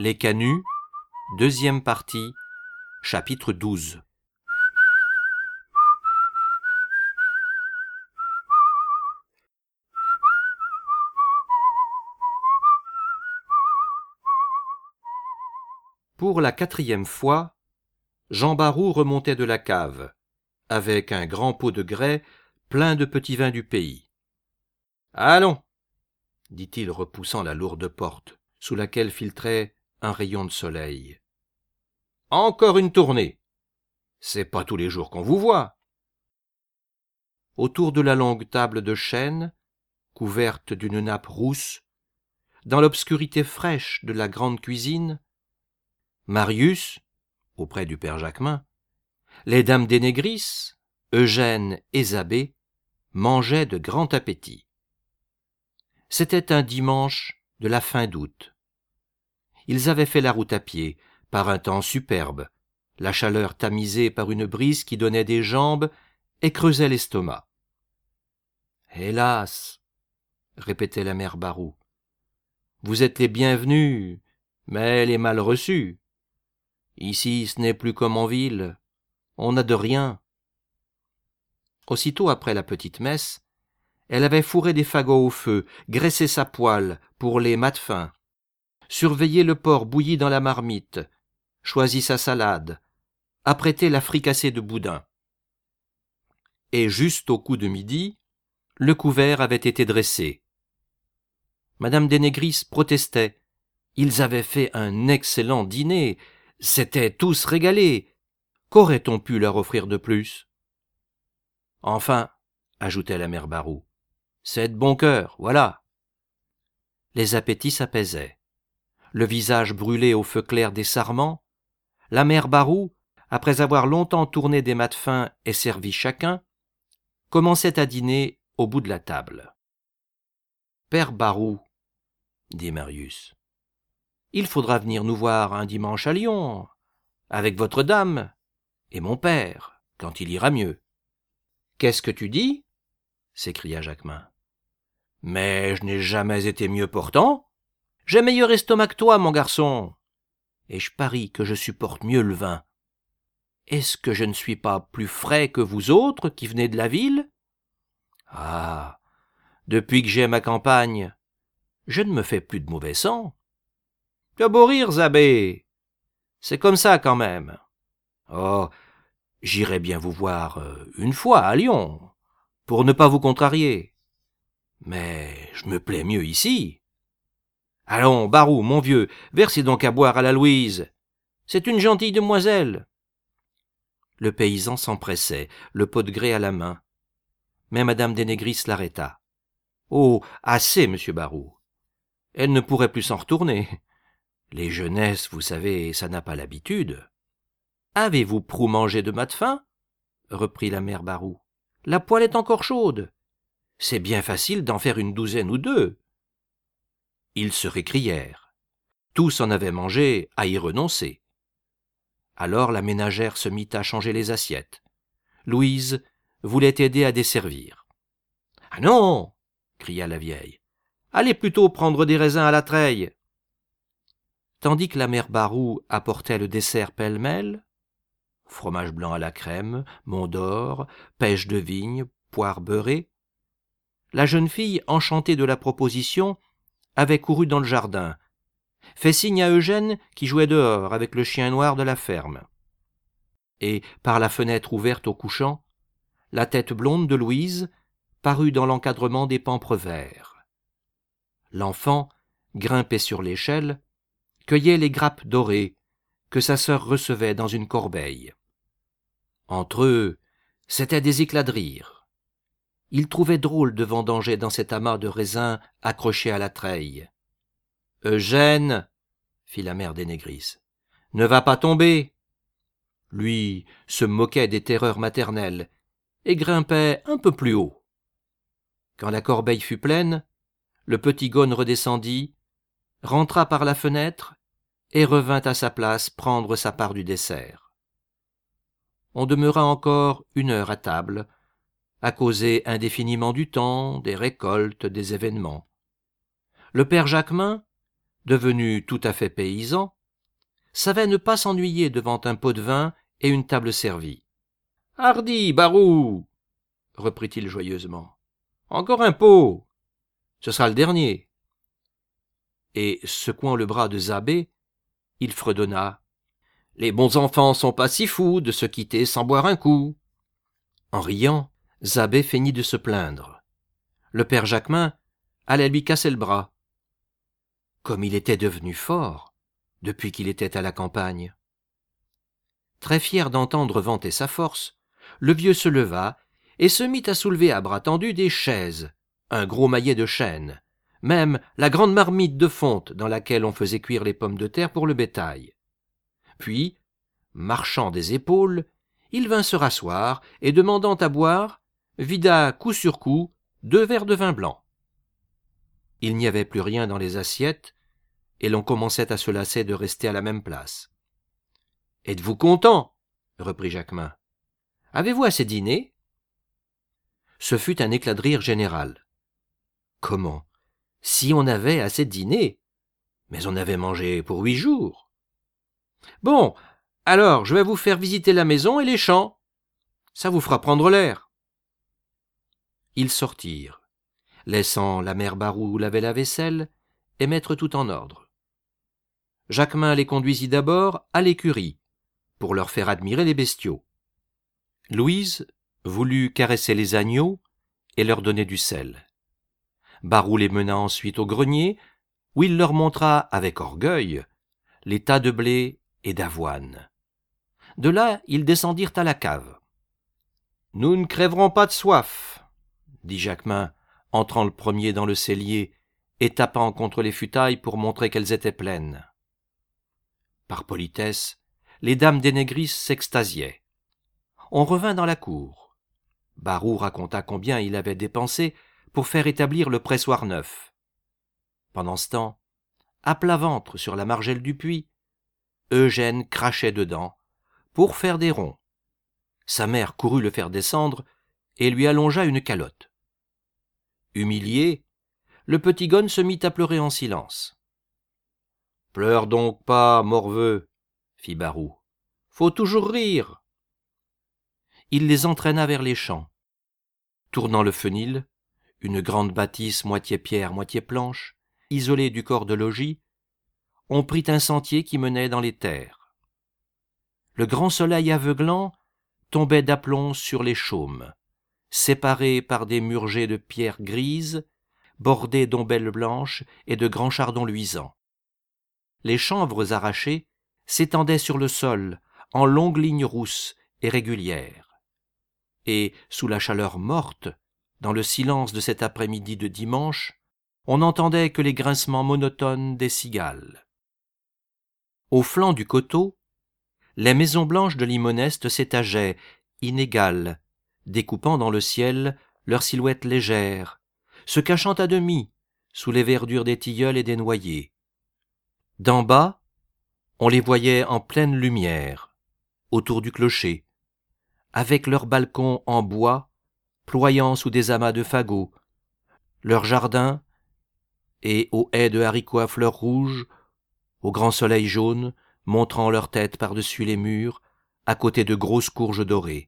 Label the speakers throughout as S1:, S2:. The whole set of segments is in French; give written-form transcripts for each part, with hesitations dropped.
S1: Les Canuts, deuxième partie, chapitre 12. Pour la 4e fois, Jean Barou remontait de la cave, avec un grand pot de grès plein de petits vins du pays. « Allons !» dit-il repoussant la lourde porte, sous laquelle filtrait un rayon de soleil. « Encore une tournée. C'est pas tous les jours qu'on vous voit. » Autour de la longue table de chêne, couverte d'une nappe rousse, dans l'obscurité fraîche de la grande cuisine, Marius, auprès du père Jacquemin, les dames des Négrisses, Eugène et Zabé, mangeaient de grand appétit. C'était un dimanche de la fin d'août. Ils avaient fait la route à pied, par un temps superbe, la chaleur tamisée par une brise qui donnait des jambes et creusait l'estomac. « Hélas !» répétait la mère Barou, « vous êtes les bienvenus, mais les mal reçus. Ici, ce n'est plus comme en ville, on n'a de rien. » Aussitôt après la petite messe, elle avait fourré des fagots au feu, graissé sa poêle pour les mat-fins, surveillé le porc bouilli dans la marmite, choisi sa salade, apprêté la fricassée de boudin. Et juste au coup de midi, le couvert avait été dressé. Madame des Négrisses protestait. Ils avaient fait un excellent dîner, s'étaient tous régalés. Qu'aurait-on pu leur offrir de plus ? Enfin, ajoutait la mère Barou, c'est de bon cœur, voilà. Les appétits s'apaisaient. Le visage brûlé au feu clair des sarments, la mère Barou, après avoir longtemps tourné des mat-fins et servi chacun, commençait à dîner au bout de la table. « Père Barou, dit Marius, il faudra venir nous voir un dimanche à Lyon, avec votre dame et mon père, quand il ira mieux. »« Qu'est-ce que tu dis ?» s'écria Jacquemin. « Mais je n'ai jamais été mieux portant. J'ai meilleur estomac que toi, mon garçon, et je parie que je supporte mieux le vin. Est-ce que je ne suis pas plus frais que vous autres qui venez de la ville ? Ah, depuis que j'ai ma campagne, je ne me fais plus de mauvais sang. Tu as beau rire, Zabé, c'est comme ça quand même. Oh, j'irai bien vous voir une fois à Lyon, pour ne pas vous contrarier. Mais je me plais mieux ici. Allons, Barou, mon vieux, versez donc à boire à la Louise. C'est une gentille demoiselle. » Le paysan s'empressait, le pot de grès à la main. Mais madame des Négrisses l'arrêta. « Oh, assez, monsieur Barou. Elle ne pourrait plus s'en retourner. Les jeunesses, vous savez, ça n'a pas l'habitude. »« Avez-vous prou mangé de mat-fin ?» reprit la mère Barou. « La poêle est encore chaude. C'est bien facile d'en faire une douzaine ou deux. » Ils se récrièrent. Tous en avaient mangé à y renoncer. Alors la ménagère se mit à changer les assiettes. Louise voulait aider à desservir. « Ah non !» cria la vieille. « Allez plutôt prendre des raisins à la treille. » Tandis que la mère Barou apportait le dessert pêle-mêle, fromage blanc à la crème, Mont d'Or, pêche de vigne, poire beurrée, la jeune fille, enchantée de la proposition, avait couru dans le jardin, fait signe à Eugène qui jouait dehors avec le chien noir de la ferme. Et, par la fenêtre ouverte au couchant, la tête blonde de Louise parut dans l'encadrement des pampres verts. L'enfant, grimpé sur l'échelle, cueillait les grappes dorées que sa sœur recevait dans une corbeille. Entre eux, c'étaient des éclats de rire. Ils trouvaient drôle de vendanger dans cet amas de raisins accrochés à la treille. « Eugène, » fit la mère des Négrisses, « ne va pas tomber. » Lui se moquait des terreurs maternelles et grimpait un peu plus haut. Quand la corbeille fut pleine, le petit Gaune redescendit, rentra par la fenêtre et revint à sa place prendre sa part du dessert. On demeura encore 1 heure à table, à causer indéfiniment du temps, des récoltes, des événements. Le père Jacquemin, devenu tout à fait paysan, savait ne pas s'ennuyer devant un pot de vin et une table servie. « Hardi, Barou !» reprit-il joyeusement. « Encore un pot. Ce sera le dernier. » Et, secouant le bras de Zabé, il fredonna. « Les bons enfants sont pas si fous de se quitter sans boire un coup. » En riant, Zabé feignit de se plaindre. Le père Jacquemin allait lui casser le bras. Comme il était devenu fort depuis qu'il était à la campagne. Très fier d'entendre vanter sa force, le vieux se leva et se mit à soulever à bras tendus des chaises, un gros maillet de chêne, même la grande marmite de fonte dans laquelle on faisait cuire les pommes de terre pour le bétail. Puis, marchant des épaules, il vint se rasseoir et, demandant à boire, vida coup sur coup 2 verres de vin blanc. Il n'y avait plus rien dans les assiettes, et l'on commençait à se lasser de rester à la même place. « Êtes-vous content ?» reprit Jacquemin. « Avez-vous assez dîné ?» Ce fut un éclat de rire général. Comment? Si on avait assez dîné? Mais on avait mangé pour 8 jours. Bon, alors je vais vous faire visiter la maison et les champs. Ça vous fera prendre l'air. Ils sortirent, laissant la mère Barou laver la vaisselle et mettre tout en ordre. Jacquemin les conduisit d'abord à l'écurie, pour leur faire admirer les bestiaux. Louise voulut caresser les agneaux et leur donner du sel. Barou les mena ensuite au grenier, où il leur montra avec orgueil les tas de blé et d'avoine. De là, ils descendirent à la cave. « Nous ne crèverons pas de soif, » dit Jacquemin, entrant le premier dans le cellier et tapant contre les futailles pour montrer qu'elles étaient pleines. Par politesse, les dames des négrisses s'extasiaient. On revint dans la cour. Barou raconta combien il avait dépensé pour faire établir le pressoir neuf. Pendant ce temps, à plat ventre sur la margelle du puits, Eugène crachait dedans pour faire des ronds. Sa mère courut le faire descendre et lui allongea une calotte. Humilié, le petit Gon se mit à pleurer en silence. « Pleure donc pas, morveux, » fit Barou. « Faut toujours rire. » Il les entraîna vers les champs. Tournant le fenil, une grande bâtisse moitié pierre, moitié planche, isolée du corps de logis, on prit un sentier qui menait dans les terres. Le grand soleil aveuglant tombait d'aplomb sur les chaumes, séparés par des murgées de pierres grises, bordés d'ombelles blanches et de grands chardons luisants. Les chanvres arrachés s'étendaient sur le sol en longues lignes rousses et régulières. Et, sous la chaleur morte, dans le silence de cet après-midi de dimanche, on n'entendait que les grincements monotones des cigales. Au flanc du coteau, les maisons blanches de Limonest s'étageaient, inégales, découpant dans le ciel leurs silhouettes légères, se cachant à demi sous les verdures des tilleuls et des noyers. D'en bas, on les voyait en pleine lumière, autour du clocher, avec leurs balcons en bois, ployant sous des amas de fagots, leurs jardins, et aux haies de haricots à fleurs rouges, au grand soleil jaune, montrant leurs têtes par-dessus les murs, à côté de grosses courges dorées.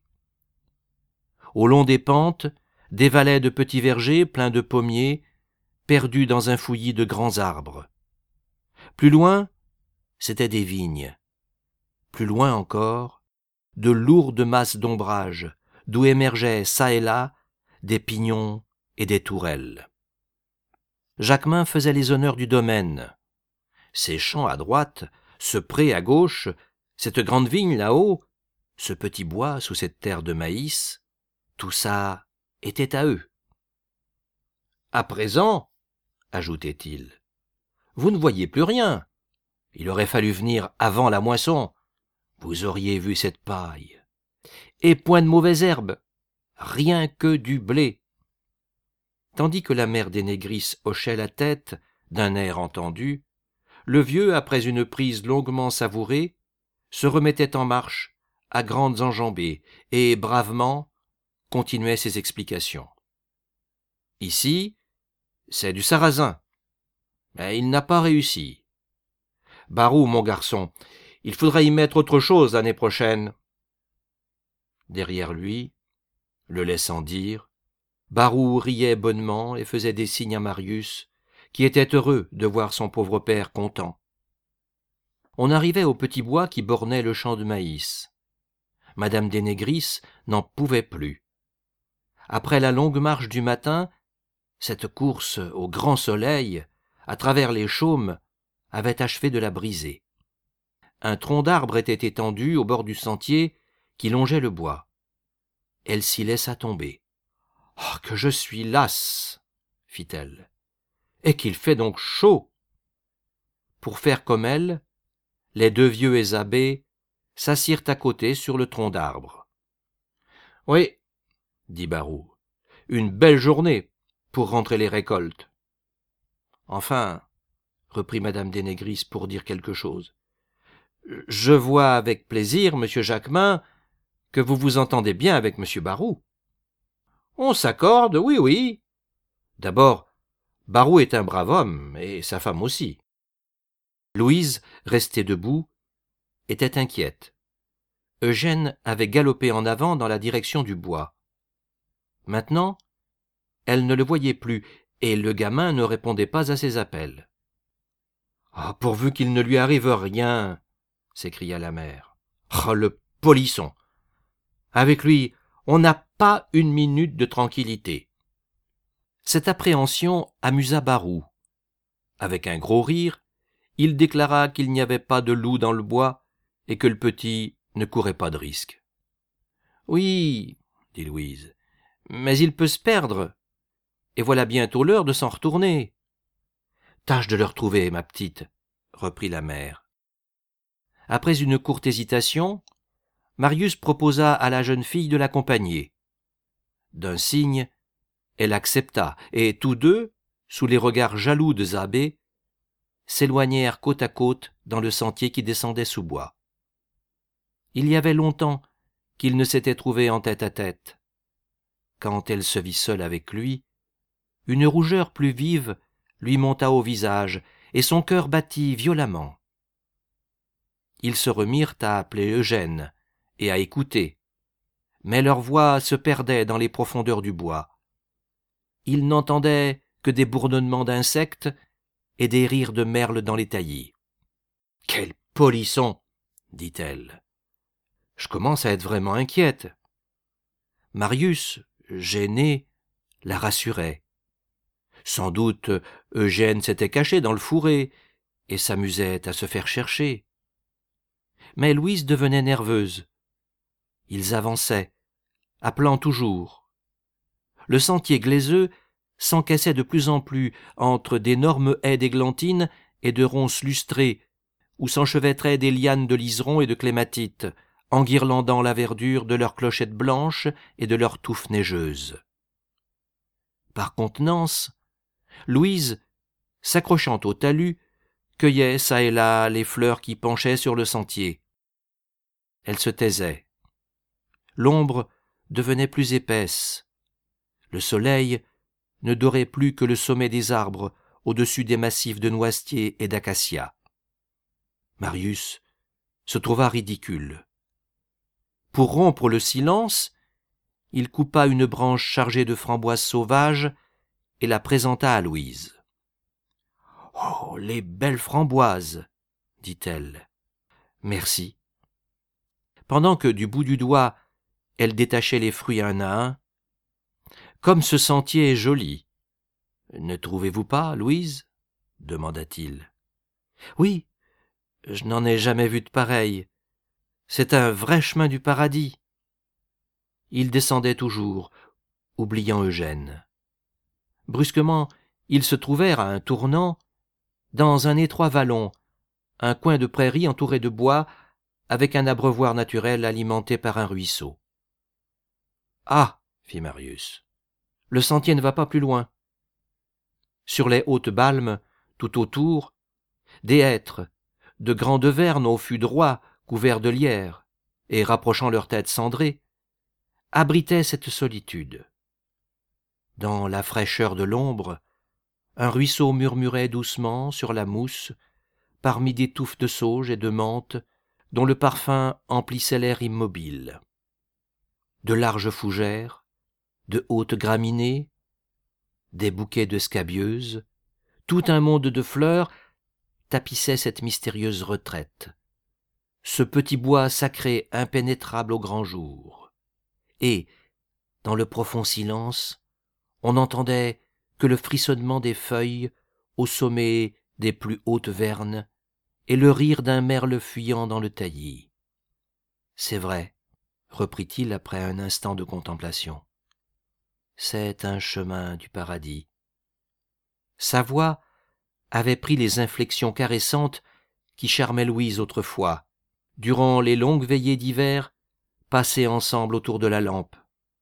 S1: Au long des pentes, des vallées de petits vergers pleins de pommiers, perdus dans un fouillis de grands arbres. Plus loin, c'étaient des vignes. Plus loin encore, de lourdes masses d'ombrage, d'où émergeaient çà et là des pignons et des tourelles. Jacquemin faisait les honneurs du domaine. Ces champs à droite, ce pré à gauche, cette grande vigne là-haut, ce petit bois sous cette terre de maïs, tout ça était à eux. « À présent, » ajoutait-il, « vous ne voyez plus rien. Il aurait fallu venir avant la moisson. Vous auriez vu cette paille. Et point de mauvaises herbes, rien que du blé. » Tandis que la mère des négrisses hochait la tête, d'un air entendu, le vieux, après une prise longuement savourée, se remettait en marche, à grandes enjambées, et, bravement, continuait ses explications. « Ici, c'est du sarrasin. Mais il n'a pas réussi. Barou, mon garçon, il faudra y mettre autre chose l'année prochaine. » Derrière lui, le laissant dire, Barou riait bonnement et faisait des signes à Marius, qui était heureux de voir son pauvre père content. On arrivait au petit bois qui bornait le champ de maïs. Madame Desnégris n'en pouvait plus. Après la longue marche du matin, cette course au grand soleil, à travers les chaumes, avait achevé de la briser. Un tronc d'arbre était étendu au bord du sentier qui longeait le bois. Elle s'y laissa tomber. « Oh, que je suis lasse !» fit-elle. « Et qu'il fait donc chaud !» Pour faire comme elle, les deux vieux et abbés s'assirent à côté sur le tronc d'arbre. « Oui, » dit Barou, « une belle journée pour rentrer les récoltes. »« Enfin, » reprit madame Desnégris pour dire quelque chose, « je vois avec plaisir, monsieur Jacquemin, que vous vous entendez bien avec monsieur Barou. »« On s'accorde, oui, oui. D'abord, Barou est un brave homme, et sa femme aussi. » Louise, restée debout, était inquiète. Eugène avait galopé en avant dans la direction du bois. Maintenant, elle ne le voyait plus, et le gamin ne répondait pas à ses appels. « Ah, pourvu qu'il ne lui arrive rien !» s'écria la mère. « Ah, le polisson ! Avec lui, on n'a pas une minute de tranquillité. » Cette appréhension amusa Barou. Avec un gros rire, il déclara qu'il n'y avait pas de loup dans le bois et que le petit ne courait pas de risque. « Oui, » dit Louise, « mais il peut se perdre, et voilà bientôt l'heure de s'en retourner. »« Tâche de le retrouver, ma petite, » reprit la mère. Après une courte hésitation, Marius proposa à la jeune fille de l'accompagner. D'un signe, elle accepta, et tous deux, sous les regards jaloux de Zabé, s'éloignèrent côte à côte dans le sentier qui descendait sous bois. Il y avait longtemps qu'ils ne s'étaient trouvés en tête-à-tête. Quand elle se vit seule avec lui, une rougeur plus vive lui monta au visage, et son cœur battit violemment. Ils se remirent à appeler Eugène et à écouter, mais leur voix se perdait dans les profondeurs du bois. Ils n'entendaient que des bourdonnements d'insectes et des rires de merles dans les taillis. « Quel polisson !» dit-elle. « Je commence à être vraiment inquiète. » Marius, gêné, la rassurait. Sans doute Eugène s'était caché dans le fourré et s'amusait à se faire chercher. Mais Louise devenait nerveuse. Ils avançaient, appelant toujours. Le sentier glaiseux s'encaissait de plus en plus entre d'énormes haies d'églantines et de ronces lustrées, où s'enchevêtraient des lianes de liseron et de clématite, enguirlandant la verdure de leurs clochettes blanches et de leurs touffes neigeuses. Par contenance, Louise, s'accrochant au talus, cueillait çà et là les fleurs qui penchaient sur le sentier. Elle se taisait. L'ombre devenait plus épaisse. Le soleil ne dorait plus que le sommet des arbres au-dessus des massifs de noisetiers et d'acacias. Marius se trouva ridicule. Pour rompre le silence, il coupa une branche chargée de framboises sauvages et la présenta à Louise. « Oh, les belles framboises !» dit-elle. « Merci. » Pendant que du bout du doigt, elle détachait les fruits un à un. « Comme ce sentier est joli. Ne trouvez-vous pas, Louise ?» demanda-t-il. « Oui, je n'en ai jamais vu de pareil. C'est un vrai chemin du paradis. » Il descendait toujours, oubliant Eugène. Brusquement, ils se trouvèrent à un tournant, dans un étroit vallon, un coin de prairie entouré de bois, avec un abreuvoir naturel alimenté par un ruisseau. « Ah !» fit Marius, « le sentier ne va pas plus loin. » Sur les hautes balmes, tout autour, des hêtres, de grandes vernes aux fûts droits, couverts de lierre, et rapprochant leurs têtes cendrées, abritaient cette solitude. Dans la fraîcheur de l'ombre, un ruisseau murmurait doucement sur la mousse, parmi des touffes de sauge et de menthe dont le parfum emplissait l'air immobile. De larges fougères, de hautes graminées, des bouquets de scabieuses, tout un monde de fleurs tapissait cette mystérieuse retraite, ce petit bois sacré impénétrable au grand jour. Et, dans le profond silence, on n'entendait que le frissonnement des feuilles au sommet des plus hautes vernes et le rire d'un merle fuyant dans le taillis. « C'est vrai, » reprit-il après un instant de contemplation. « C'est un chemin du paradis. » Sa voix avait pris les inflexions caressantes qui charmaient Louise autrefois, durant les longues veillées d'hiver passées ensemble autour de la lampe.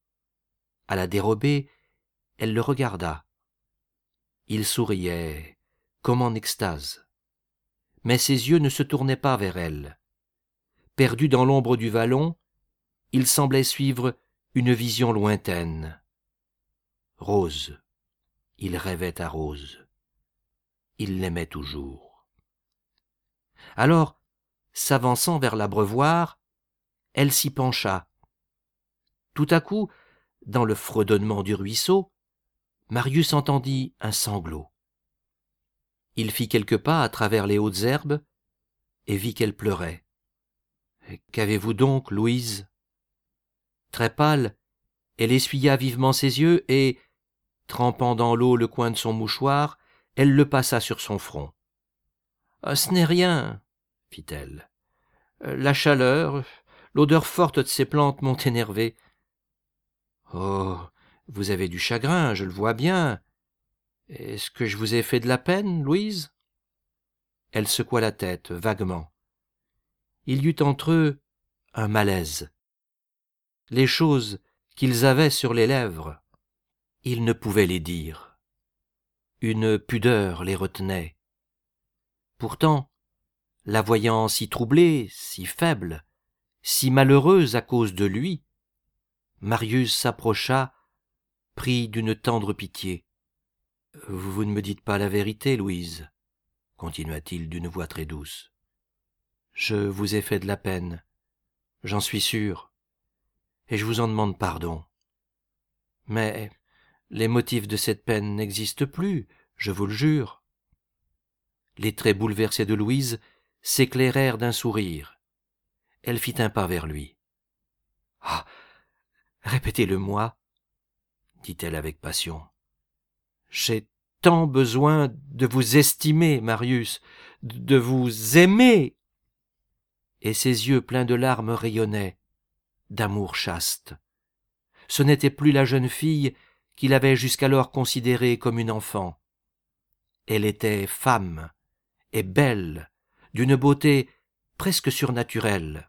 S1: À la dérobée, elle le regarda. Il souriait, comme en extase. Mais ses yeux ne se tournaient pas vers elle. Perdu dans l'ombre du vallon, il semblait suivre une vision lointaine. Rose. Il rêvait à Rose. Il l'aimait toujours. Alors, s'avançant vers l'abreuvoir, elle s'y pencha. Tout à coup, dans le fredonnement du ruisseau, Marius entendit un sanglot. Il fit quelques pas à travers les hautes herbes et vit qu'elle pleurait. « Qu'avez-vous donc, Louise ?» Très pâle, elle essuya vivement ses yeux et, trempant dans l'eau le coin de son mouchoir, elle le passa sur son front. « Ce n'est rien, » fit-elle. « La chaleur, l'odeur forte de ces plantes m'ont énervé. »« Oh, vous avez du chagrin, je le vois bien. Est-ce que je vous ai fait de la peine, Louise ?» Elle secoua la tête, vaguement. Il y eut entre eux un malaise. Les choses qu'ils avaient sur les lèvres, ils ne pouvaient les dire. Une pudeur les retenait. Pourtant, la voyant si troublée, si faible, si malheureuse à cause de lui, Marius s'approcha, pris d'une tendre pitié. « Vous ne me dites pas la vérité, Louise, » continua-t-il d'une voix très douce. « Je vous ai fait de la peine, j'en suis sûr, et je vous en demande pardon. Mais les motifs de cette peine n'existent plus, je vous le jure. » Les traits bouleversés de Louise s'éclairèrent d'un sourire. Elle fit un pas vers lui. « Ah, répétez-le-moi, » dit-elle avec passion. « J'ai tant besoin de vous estimer, Marius, de vous aimer. » Et ses yeux pleins de larmes rayonnaient, d'amour chaste. Ce n'était plus la jeune fille qu'il avait jusqu'alors considérée comme une enfant. Elle était femme, et belle, d'une beauté presque surnaturelle.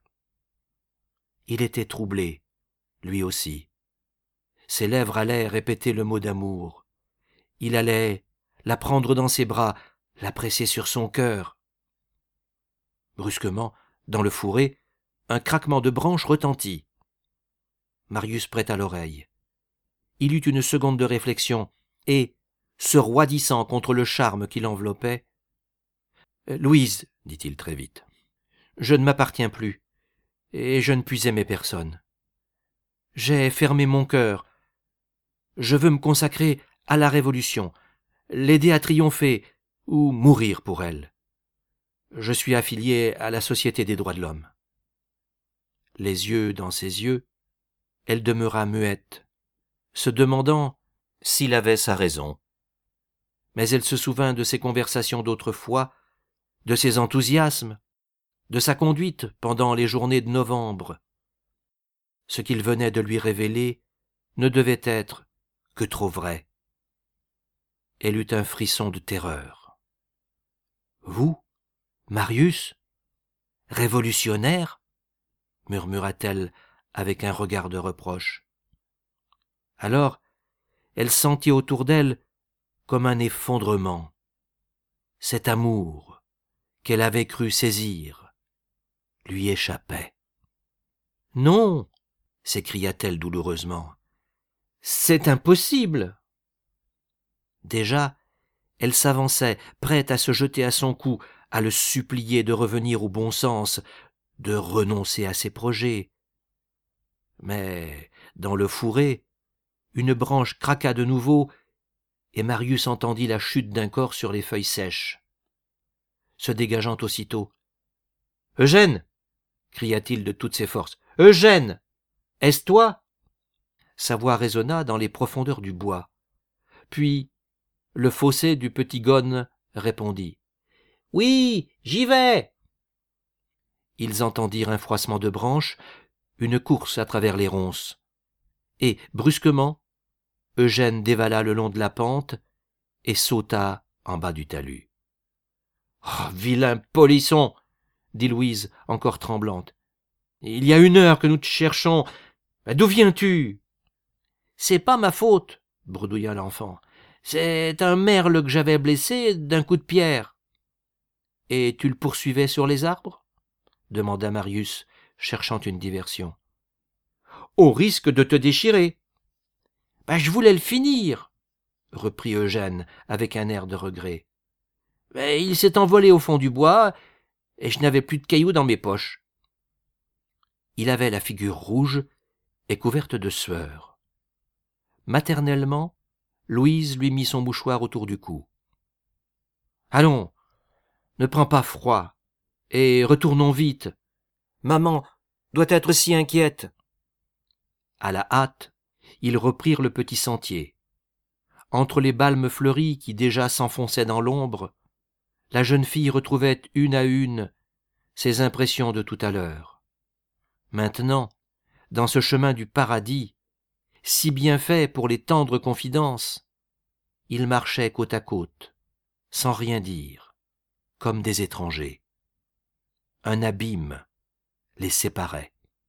S1: Il était troublé, lui aussi. Ses lèvres allaient répéter le mot d'amour. Il allait la prendre dans ses bras, la presser sur son cœur. Brusquement, dans le fourré, un craquement de branches retentit. Marius prêta l'oreille. Il eut une seconde de réflexion, et, se roidissant contre le charme qui l'enveloppait, « Louise, dit-il très vite, je ne m'appartiens plus, et je ne puis aimer personne. J'ai fermé mon cœur. Je veux me consacrer à la Révolution, l'aider à triompher, ou mourir pour elle. Je suis affilié à la Société des droits de l'homme. » Les yeux dans ses yeux, elle demeura muette, se demandant s'il avait sa raison. Mais elle se souvint de ses conversations d'autrefois, de ses enthousiasmes, de sa conduite pendant les journées de novembre. Ce qu'il venait de lui révéler ne devait être que trop vrai. Elle eut un frisson de terreur. « Vous, Marius, révolutionnaire ?» murmura-t-elle avec un regard de reproche. Alors, elle sentit autour d'elle comme un effondrement. Cet amour qu'elle avait cru saisir lui échappait. « Non !» s'écria-t-elle douloureusement. « C'est impossible !» Déjà, elle s'avançait, prête à se jeter à son cou, à le supplier de revenir au bon sens, de renoncer à ses projets. Mais, dans le fourré, une branche craqua de nouveau, et Marius entendit la chute d'un corps sur les feuilles sèches. Se dégageant aussitôt, « Eugène !» cria-t-il de toutes ses forces. « Eugène ! Est-ce toi ?» Sa voix résonna dans les profondeurs du bois. Puis, le fausset du petit Ghone répondit. « Oui, j'y vais !» Ils entendirent un froissement de branches, une course à travers les ronces. Et, brusquement, Eugène dévala le long de la pente et sauta en bas du talus. « Oh, vilain polisson !» dit Louise, encore tremblante. « Il y a 1 heure que nous te cherchons. D'où viens-tu ?»« C'est pas ma faute, » bredouilla l'enfant. « C'est un merle que j'avais blessé d'un coup de pierre. »« Et tu le poursuivais sur les arbres ?» demanda Marius, cherchant une diversion. « Au risque de te déchirer. »« Je voulais le finir, » reprit Eugène avec un air de regret. « Mais il s'est envolé au fond du bois, et je n'avais plus de cailloux dans mes poches. » Il avait la figure rouge et couverte de sueur. Maternellement, Louise lui mit son mouchoir autour du cou. « Allons, ne prends pas froid, et retournons vite. Maman doit être si inquiète. » À la hâte, ils reprirent le petit sentier. Entre les balmes fleuries qui déjà s'enfonçaient dans l'ombre, la jeune fille retrouvait une à une ses impressions de tout à l'heure. Maintenant, dans ce chemin du paradis, si bien fait pour les tendres confidences, ils marchaient côte à côte, sans rien dire, comme des étrangers. Un abîme les séparait.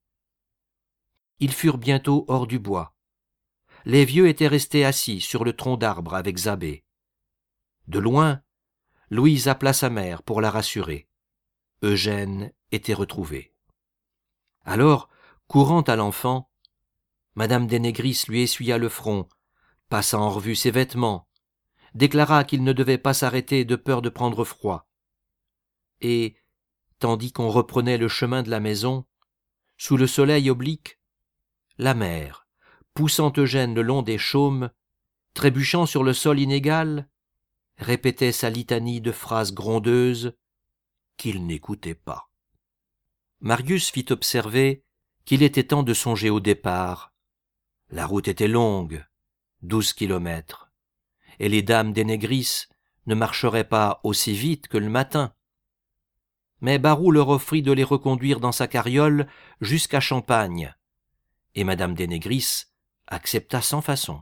S1: Ils furent bientôt hors du bois. Les vieux étaient restés assis sur le tronc d'arbre avec Zabé. De loin, Louise appela sa mère pour la rassurer. Eugène était retrouvé. Alors, courant à l'enfant, Madame Denegris lui essuya le front, passa en revue ses vêtements, déclara qu'il ne devait pas s'arrêter de peur de prendre froid. Et, tandis qu'on reprenait le chemin de la maison, sous le soleil oblique, la mère, poussant Eugène le long des chaumes, trébuchant sur le sol inégal, répétait sa litanie de phrases grondeuses qu'il n'écoutait pas. Marius fit observer qu'il était temps de songer au départ. La route était longue, 12 kilomètres, et les dames des négrisses ne marcheraient pas aussi vite que le matin. Mais Barou leur offrit de les reconduire dans sa carriole jusqu'à Champagne, et madame des négrisses accepta sans façon.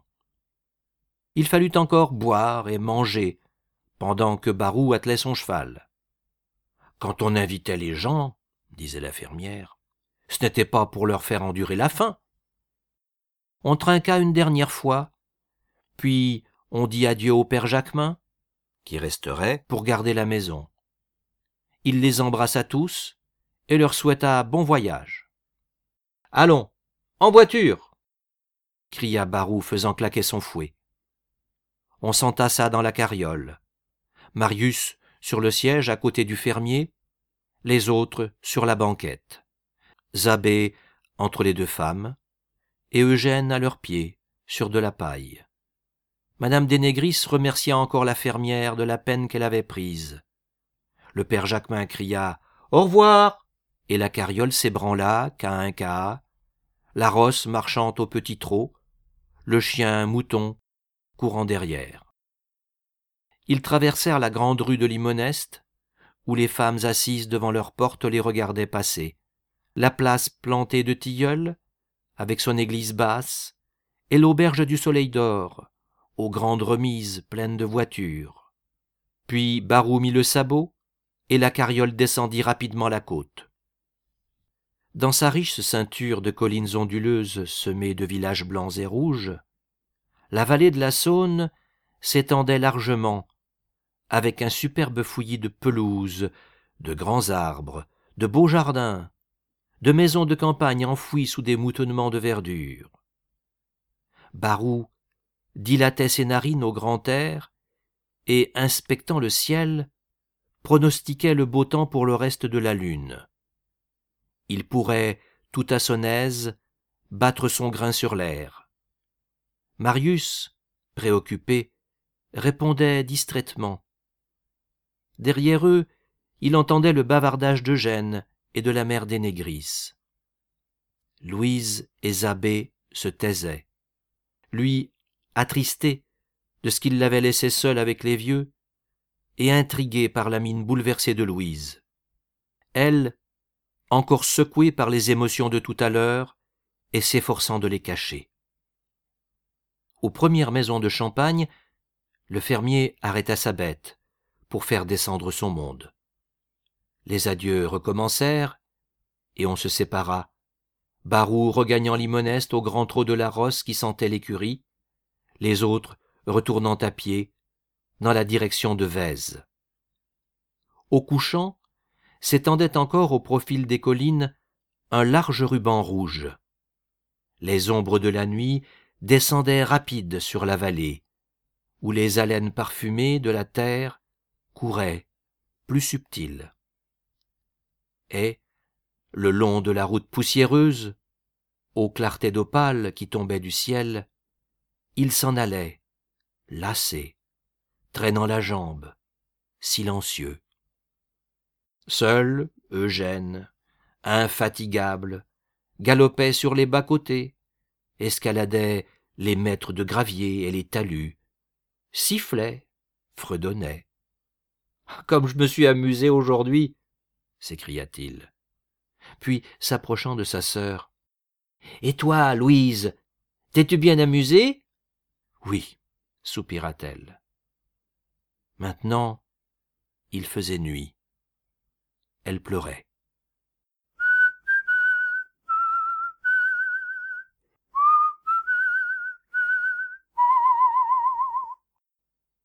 S1: Il fallut encore boire et manger, pendant que Barou attelait son cheval. Quand on invitait les gens, disait la fermière, ce n'était pas pour leur faire endurer la faim. On trinqua une dernière fois, puis on dit adieu au père Jacquemin, qui resterait pour garder la maison. Il les embrassa tous et leur souhaita bon voyage. « Allons, en voiture !» cria Barou faisant claquer son fouet. On s'entassa dans la carriole. Marius sur le siège à côté du fermier, les autres sur la banquette. Zabé entre les deux femmes, et Eugène à leurs pieds, sur de la paille. Madame Denegris remercia encore la fermière de la peine qu'elle avait prise. Le père Jacquemin cria « Au revoir !» et la carriole s'ébranla, cahin-caha, la rosse marchant au petit trot, le chien mouton courant derrière. Ils traversèrent la grande rue de Limonest, où les femmes assises devant leur porte les regardaient passer, la place plantée de tilleuls, avec son église basse, et l'auberge du Soleil d'Or, aux grandes remises pleines de voitures. Puis Barou mit le sabot, et la carriole descendit rapidement la côte. Dans sa riche ceinture de collines onduleuses semées de villages blancs et rouges, la vallée de la Saône s'étendait largement, avec un superbe fouillis de pelouses, de grands arbres, de beaux jardins, de maisons de campagne enfouies sous des moutonnements de verdure. Barou dilatait ses narines au grand air et, inspectant le ciel, pronostiquait le beau temps pour le reste de la lune. Il pourrait, tout à son aise, battre son grain sur l'air. Marius, préoccupé, répondait distraitement. Derrière eux, il entendait le bavardage d'Eugène et de la mère des négrisses. Louise et Zabé se taisaient. Lui, attristé de ce qu'il l'avait laissé seul avec les vieux, et intrigué par la mine bouleversée de Louise. Elle, encore secouée par les émotions de tout à l'heure, et s'efforçant de les cacher. Aux premières maisons de champagne, le fermier arrêta sa bête pour faire descendre son monde. Les adieux recommencèrent, et on se sépara, Barou regagnant Limonest au grand trot de la rosse qui sentait l'écurie, les autres retournant à pied dans la direction de Vèze. Au couchant, s'étendait encore au profil des collines un large ruban rouge. Les ombres de la nuit descendaient rapides sur la vallée, où les haleines parfumées de la terre couraient, plus subtiles. Et, le long de la route poussiéreuse, aux clartés d'opale qui tombaient du ciel, il s'en allait, lassé, traînant la jambe, silencieux. Seul, Eugène, infatigable, galopait sur les bas-côtés, escaladait les mètres de gravier et les talus, sifflait, fredonnait. « Comme je me suis amusé aujourd'hui !» s'écria-t-il. Puis, s'approchant de sa sœur, « Et toi, Louise, t'es-tu bien amusée ?»« Oui, » soupira-t-elle. Maintenant, il faisait nuit. Elle pleurait.